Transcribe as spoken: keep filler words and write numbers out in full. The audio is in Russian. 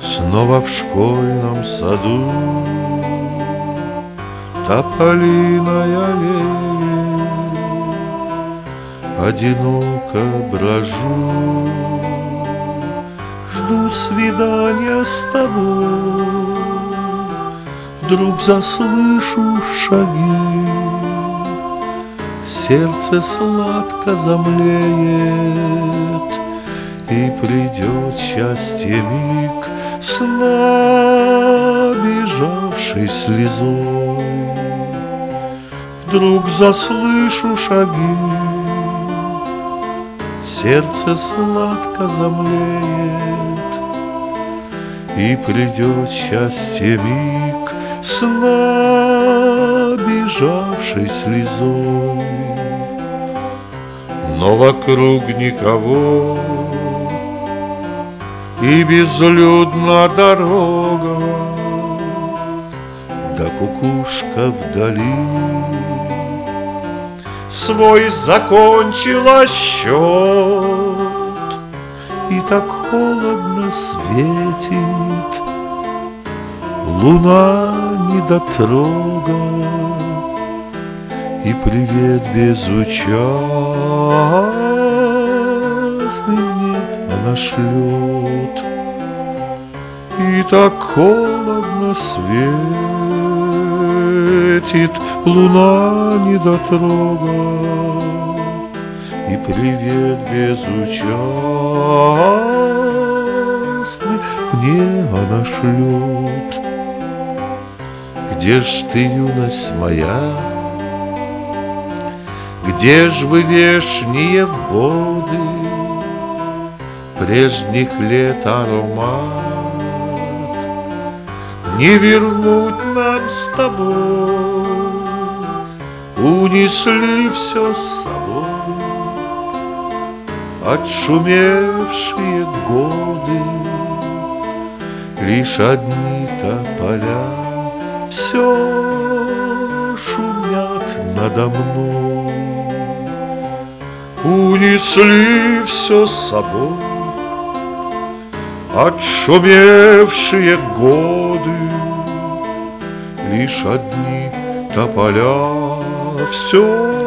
Снова в школьном саду тополиной аллее одиноко брожу, жду свидания с тобой. Вдруг заслышу шаги, сердце сладко замлеет, и придет счастье миг с набежавшей слезой. Вдруг заслышу шаги, сердце сладко замлеет, и придет счастье миг с набежавшей слезой. Но вокруг никого, и безлюдна дорога, да кукушка вдали свой закончила счет. И так холодно светит луна недотрога, и привет безучастный мне она шлет. И так холодно светит луна недотрога, и привет безучастный мне она шлет. Где ж ты, юность моя? Где ж вы, вешние воды прежних лет аромат? Не вернуть нам с тобой, унесли все с собой отшумевшие годы. Лишь одни тополя все шумят надо мной. Унесли все с собой отшумевшие годы. Лишь одни тополя все